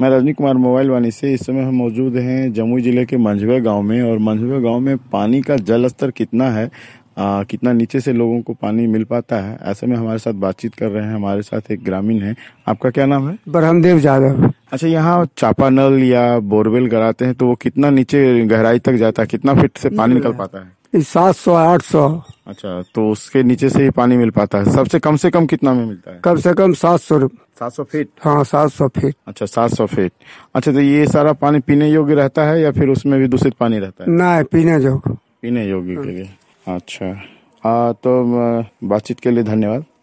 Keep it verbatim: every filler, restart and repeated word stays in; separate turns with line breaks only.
मैं रजनी कुमार मोबाइल वाणी से। इस समय हम मौजूद हैं जमुई जिले के मंझवे गांव में, और मंझवे गांव में पानी का जल स्तर कितना है, आ, कितना नीचे से लोगों को पानी मिल पाता है, ऐसे में हमारे साथ बातचीत कर रहे हैं। हमारे साथ एक ग्रामीण है। आपका क्या नाम है?
ब्रह्मदेव यादव।
अच्छा, यहाँ चापानल या बोरवेल कराते हैं तो वो कितना नीचे गहराई तक जाता है, कितना फीट से पानी निकल पाता है?
सात सौ आठ सौ।
अच्छा, तो उसके नीचे से ही पानी मिल पाता है। सबसे कम से कम कितना में मिलता है?
कम से कम सात सौ।
सात सौ फीट?
हाँ, सात सौ फीट।
अच्छा, सात सौ फीट। अच्छा, तो ये सारा पानी पीने योग्य रहता है या फिर उसमें भी दूषित पानी रहता है?
नहीं, पीने योग्य।
पीने योग्य के लिए। अच्छा, हाँ, तो बातचीत के लिए धन्यवाद।